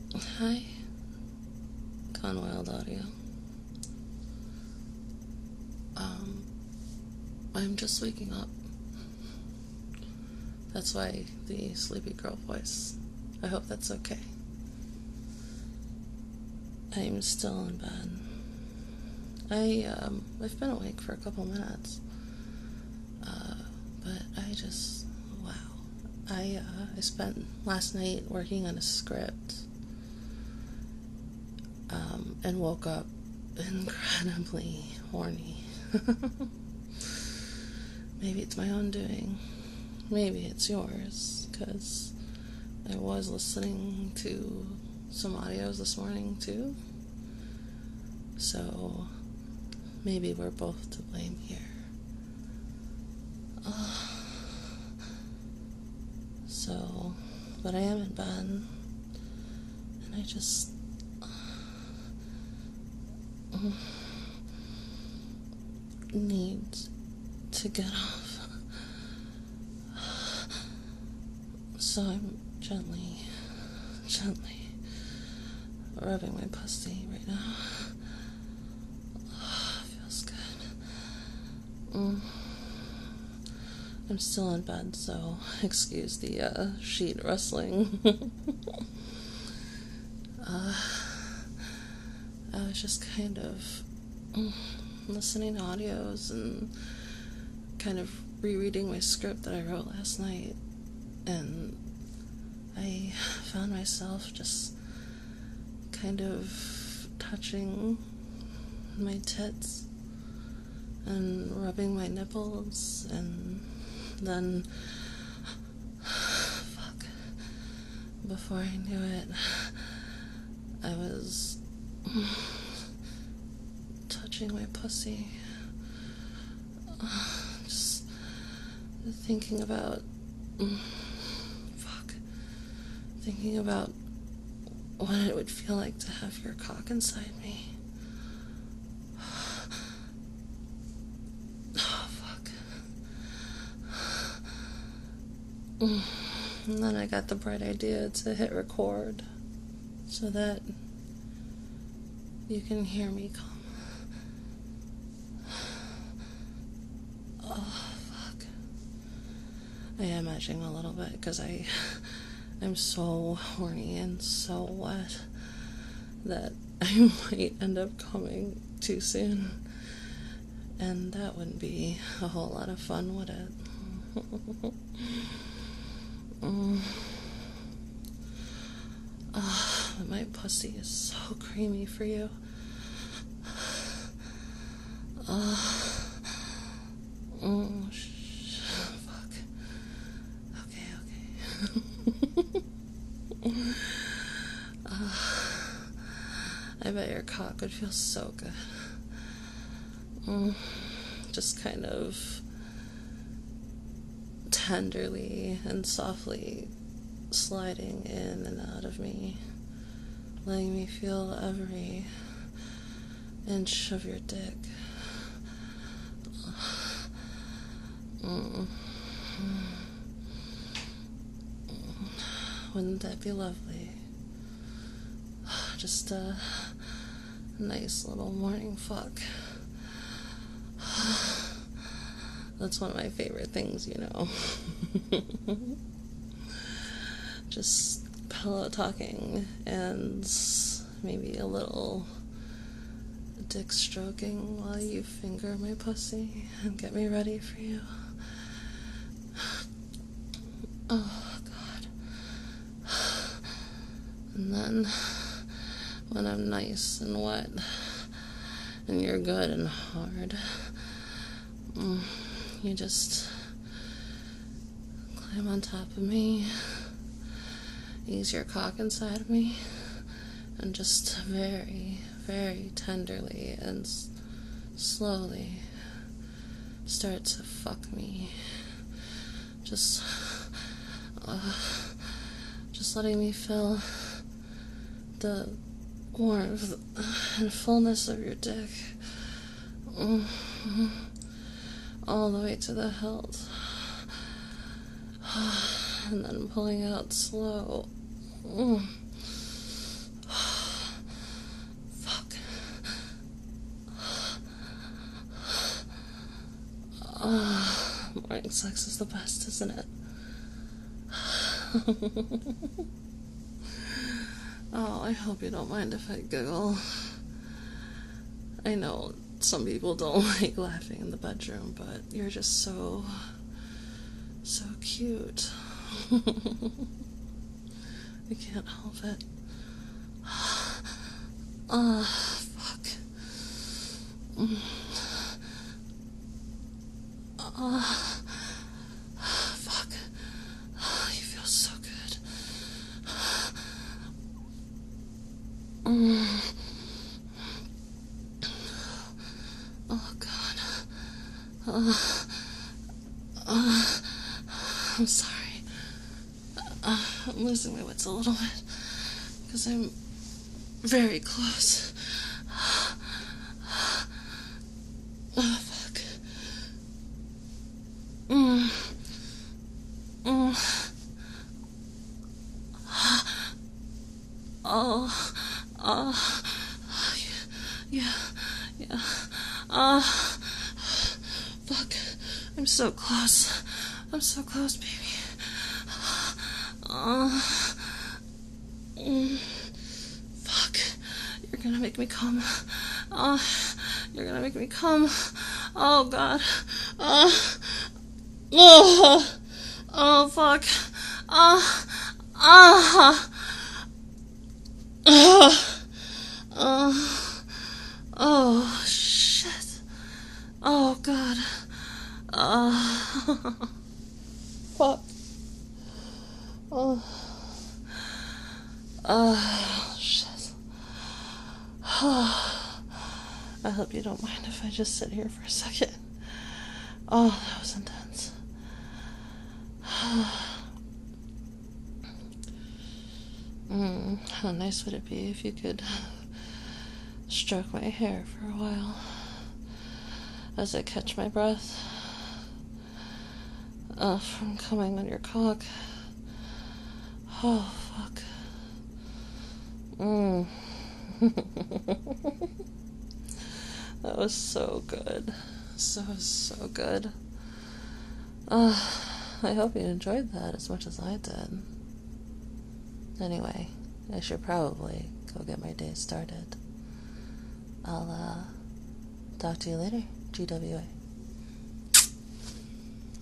Hi, Gone Wild Audio. I'm just waking up. That's why the sleepy girl voice. I hope that's okay. I'm still in bed. I've been awake for a couple minutes. But wow. I spent last night working on a script. And woke up incredibly horny. Maybe it's my own doing. Maybe it's yours, because I was listening to some audios this morning too. So maybe we're both to blame here. But I am in bed, and I just need to get off. So I'm gently rubbing my pussy right now. Feels good. I'm still in bed, so excuse the sheet rustling. I was just kind of listening to audios and kind of rereading my script that I wrote last night, and I found myself just kind of touching my tits and rubbing my nipples, and then before I knew it, I was touching my pussy, just thinking about what it would feel like to have your cock inside me. And then I got the bright idea to hit record so that you can hear me come. I am edging a little bit because I'm so horny and so wet that I might end up coming too soon. And that wouldn't be a whole lot of fun, would it? But my pussy is so creamy for you. Fuck. Okay. I bet your cock would feel so good. Just kind of tenderly and softly sliding in and out of me, letting me feel every inch of your dick. Wouldn't that be lovely? Just a nice little morning fuck. That's one of my favorite things, you know. Just pillow talking and maybe a little dick stroking while you finger my pussy and get me ready for you. Oh, God. And then, when I'm nice and wet, and you're good and hard, you just climb on top of me, ease your cock inside of me, and just very, very tenderly and slowly start to fuck me. Just letting me feel the warmth and fullness of your dick, all the way to the hilt, and then pulling out slow, Having sex is the best, isn't it? Oh, I hope you don't mind if I giggle. I know some people don't like laughing in the bedroom, but you're just so cute. I can't help it. Fuck. Fuck. You feel so good. Oh, God. I'm sorry. I'm losing my wits a little bit because I'm very close. Oh, fuck. Oh, yeah. Fuck. I'm so close. I'm so close, baby. Fuck. You're gonna make me come. You're gonna make me come. Oh, God. Oh, fuck. Oh, shit. Oh, God. Fuck. Shit. I hope you don't mind if I just sit here for a second. Oh, that was intense. How nice would it be if you could stroke my hair for a while as I catch my breath from coming on your cock. Oh, fuck. That was so good. So good. I hope you enjoyed that as much as I did. Anyway, I should probably go get my day started. I'll talk to you later, GWA.